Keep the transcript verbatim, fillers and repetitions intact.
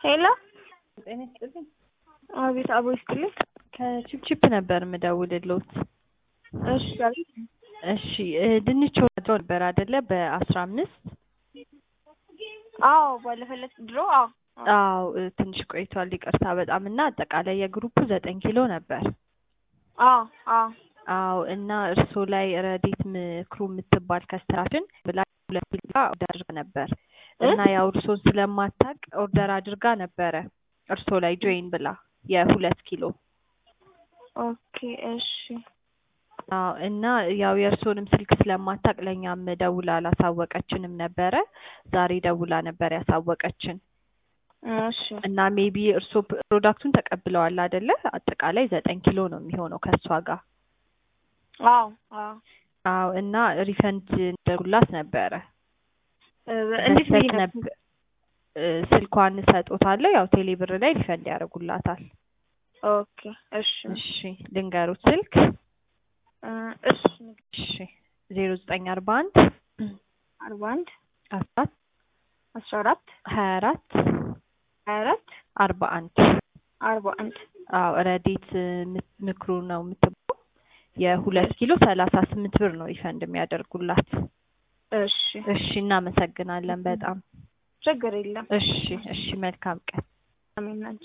ሄሎ ጤና ይስጥልኝ። አቤት አቦ ይስጥልኝ። ከቺፕቺፕ ነበር የምደውልልዎት። እሺ አቤት። እሺ ድንች ወጥቶ ነበር አይደለ? በአስራ አምስት አዎ ባለፈለት ድሮ አዎ አዎ ትንሽ ቆይቷል፣ ይቅርታ በጣም እና አጠቃላይ የግሩፑ ዘጠኝ ኪሎ ነበር። አዎ አዎ አዎ እና እርሶ ላይ ረዲት ምክሩ የምትባል ከስተራችን ብላ ሁለት ኪሎ ኦርደር አድርጋ ነበር እና ያው እርሶን ስለማታውቅ ኦርደር አድርጋ ነበረ እርሶ ላይ ጆይን ብላ የሁለት ኪሎ። ኦኬ እሺ። አዎ እና ያው የእርሶንም ስልክ ስለማታውቅ ለኛም ደውላ አላሳወቀችንም ነበረ። ዛሬ ደውላ ነበር ያሳወቀችን። እሺ እና ሜቢ እርሶ ፕሮዳክቱን ተቀብለዋል አይደለ? አጠቃላይ ዘጠኝ ኪሎ ነው የሚሆነው ከሷ ጋር። አዎ አዎ አዎ እና ሪፈንድ እንደጉላት ነበረ። እንዴት መስጠት ነው ነበር ስልኳን ሰጥቶታል። ያው ቴሌብር ላይ ሪፈንድ ያደርጉላታል። ኦኬ እሺ እሺ ልንገሩት ስልክ እሺ እሺ ዜሮ ዘጠኝ አርባ አንድ አርባ አንድ አስራ አራት አስራ አራት ሀያ አራት ሀያ አራት አርባ አንድ አርባ አንድ አዎ ረዲት ምክሩ ነው የምትባለው። የሁለት ኪሎ ሰላሳ ስምንት ብር ነው ሪፈንድ የሚያደርጉላት። እሺ እሺ እናመሰግናለን በጣም። ችግር የለም። እሺ እሺ መልካም ቀን። አሜን።